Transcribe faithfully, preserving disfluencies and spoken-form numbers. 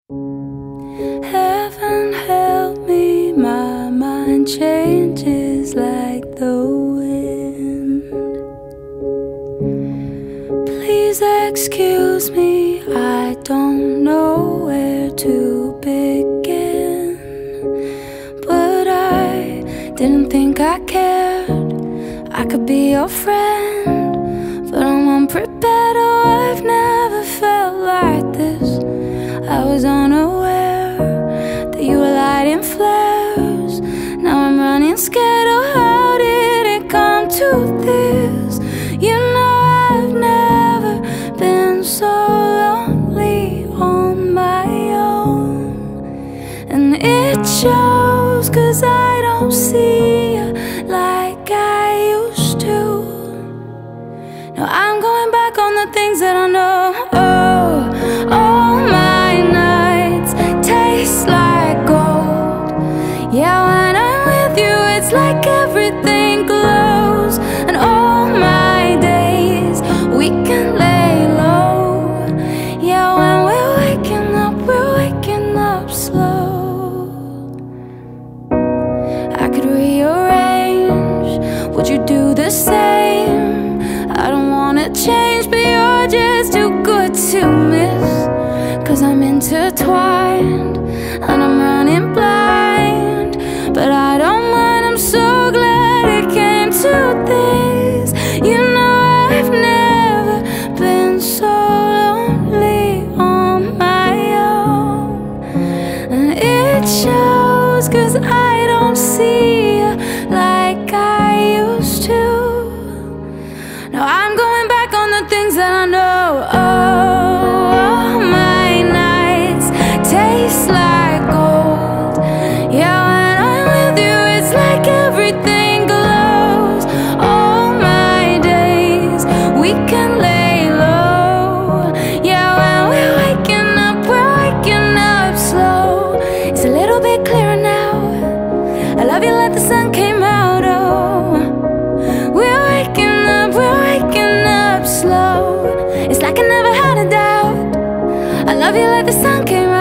Heaven help me, my mind changes like the wind. Please excuse me, I don't know where to begin. But I didn't think I cared, I could be your friend. But I'm unprepared, oh, I've never felt like this. I was unaware that you were lighting flares. Now I'm running scared, oh, how did it come to this? You know I've never been so lonely on my own. And it shows, 'cause I don't see you like I used to. Now I'm going back on the things that I know. Oh, all my nights taste like gold. Yeah, when I'm with you, it's like everything glows. And all my days, we can lay low. Yeah, when we're waking up, we're waking up slow. I could rearrange, would you do the same? I don't wanna change, but you're just too good to miss. 'Cause I'm intertwined and I'm running blind, but I don't mind, I'm so glad it came to this. You know I've never been so lonely on my own. And it shows, 'cause I don't see you like I used to. Now I'm going back on the things that I know. Oh, my nights taste like gold. Yeah, when I'm with you, it's like everything glows. All my days, we can lay low. Yeah, when we're waking up, we're waking up slow. It's a little bit clearer now. I love you like the sun came out, oh. We're waking up, we're waking up slow. It's like I never had a doubt. I love you like the sun came out.